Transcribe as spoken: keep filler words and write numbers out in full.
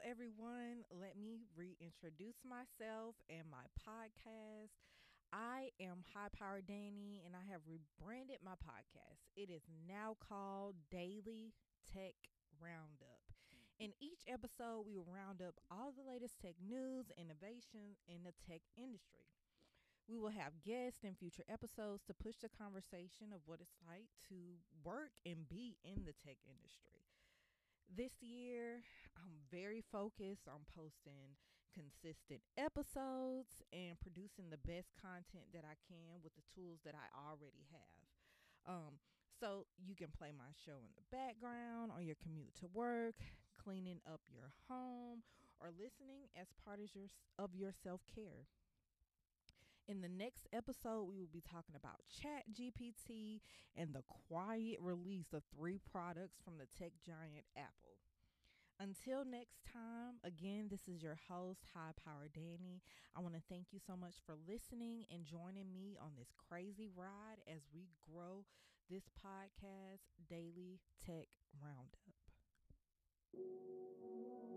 everyone. Let me reintroduce myself and my podcast. I am High Power Danny, and I have rebranded my podcast. It is now called Daily Tech Roundup. In each episode, we will round up all the latest tech news, innovations in the tech industry. We will have guests in future episodes to push the conversation of what it's like to work and be in the tech industry. This year, I'm very focused on posting consistent episodes and producing the best content that I can with the tools that I already have. Um, so you can play my show in the background on your commute to work, cleaning up your home, or listening as part of your of your self care. In the next episode, we will be talking about Chat G P T and the quiet release of three products from the tech giant Apple. Until next time, again, this is your host, High Power Danny. I want to thank you so much for listening and joining me on this crazy ride as we grow this podcast, Daily Tech Roundup.